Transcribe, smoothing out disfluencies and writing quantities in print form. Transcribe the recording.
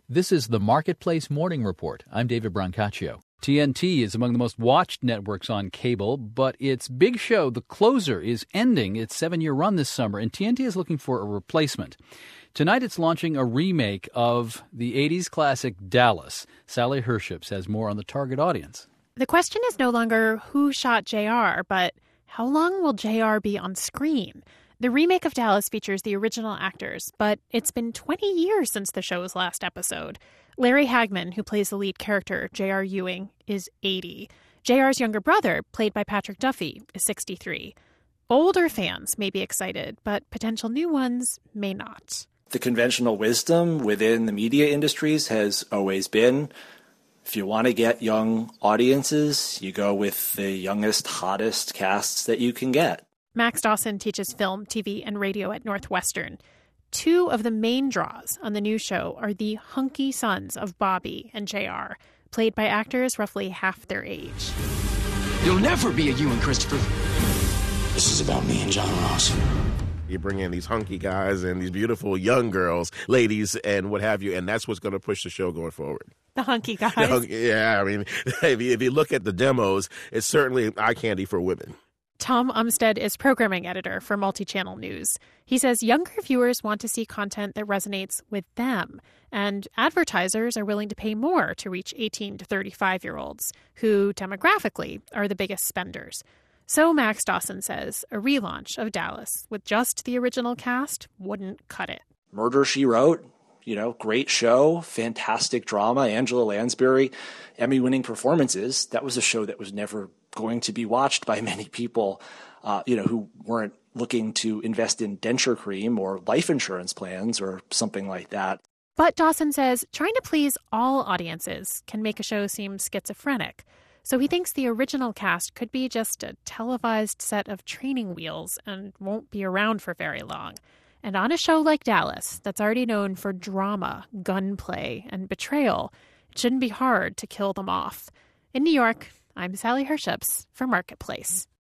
This is the Marketplace Morning Report. I'm David Brancaccio. TNT is among the most watched networks on cable, but its big show, The Closer, is ending its 7-year run this summer, and TNT is looking for a replacement. Tonight it's launching a remake of the 80s classic Dallas. Sally Herships has more on the target audience. The question is no longer who shot JR, but how long will JR be on screen? The remake of Dallas features the original actors, but it's been 20 years since the show's last episode. Larry Hagman, who plays the lead character, J.R. Ewing, is 80. JR's younger brother, played by Patrick Duffy, is 63. Older fans may be excited, but potential new ones may not. The conventional wisdom within the media industries has always been, if you want to get young audiences, you go with the youngest, hottest casts that you can get. Max Dawson teaches film, TV, and radio at Northwestern. Two of the main draws on the new show are the hunky sons of Bobby and JR, played by actors roughly half their age. You'll never be a Ewan, Christopher. This is about me and John Ross. You bring in these hunky guys and these beautiful young girls, ladies, and what have you, and that's what's going to push the show going forward. The hunky guys? Yeah, I mean, if you look at the demos, it's certainly eye candy for women. Tom Umstead is programming editor for Multichannel News. He says younger viewers want to see content that resonates with them, and advertisers are willing to pay more to reach 18 to 35-year-olds, who demographically are the biggest spenders. So Max Dawson says a relaunch of Dallas with just the original cast wouldn't cut it. Murder, She Wrote, great show, fantastic drama, Angela Lansbury, Emmy-winning performances. That was a show that was never going to be watched by many people, who weren't looking to invest in denture cream or life insurance plans or something like that. But Dawson says trying to please all audiences can make a show seem schizophrenic. So he thinks the original cast could be just a televised set of training wheels and won't be around for very long. And on a show like Dallas, that's already known for drama, gunplay, and betrayal, it shouldn't be hard to kill them off. In New York, I'm Sally Herships for Marketplace.